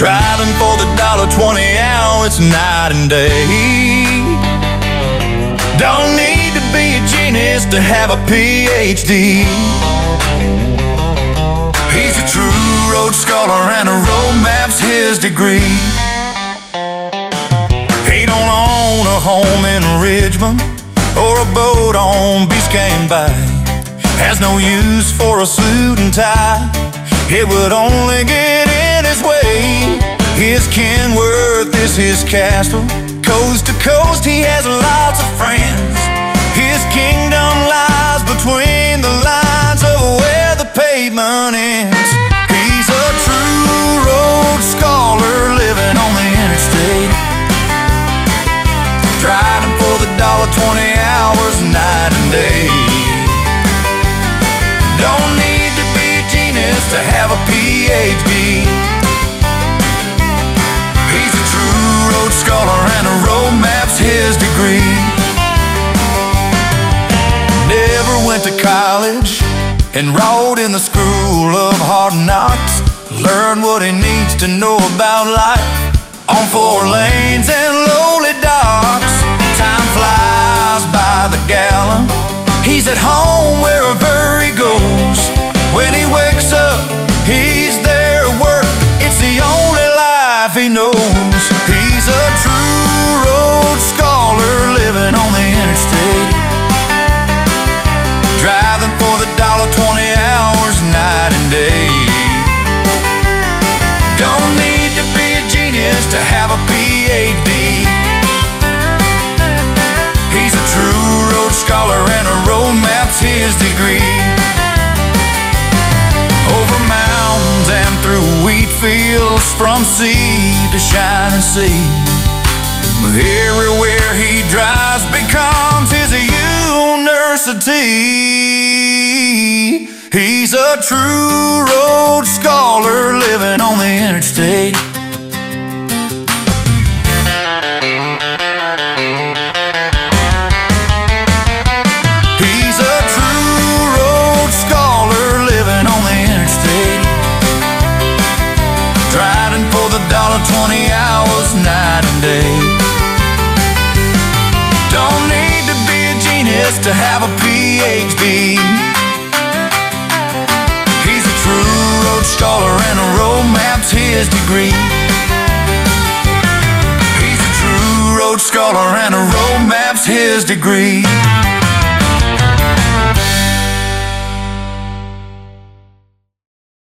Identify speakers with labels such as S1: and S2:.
S1: Driving for the $1.20 hour, it's night and day. Don't need to be a genius to have a PhD. He's a true road scholar and a road map's his degree. He don't own a home in Ridgemont or a boat on Biscayne Bay. Has no use for a suit and tie, it would only get in his way. His Kenworth is his castle, coast to coast he has lots of friends. His kingdom lies between the lines of where the pavement ends. He's a true road scholar living on the interstate, driving for the $1.20 hours night and day. Don't need to be a genius to have a PhD. He's a true road scholar and a road map's his degree. Never went to college, enrolled in the school of hard knocks. Learned what he needs to know about life on 4 lanes and lowly docks. Time flies by the gallon, he's at home wherever he goes. When he wakes up, he's there at work, it's the only life he knows. He's a true road scholar living on the interstate, driving for the $1.20 hours night and day. Don't need to be a genius to have a PhD. He's a true road scholar and a road map's his degree. Over mountains and through wheat fields, from sea to shining sea, everywhere he drives becomes his university. He's a true road scholar living on the interstate. He's a true road scholar living on the interstate, driving for the $1.20 hours night and day. Don't need to be a genius to have a PhD. He's a true road scholar and a road map's his degree. He's a true road scholar and a road map's his degree.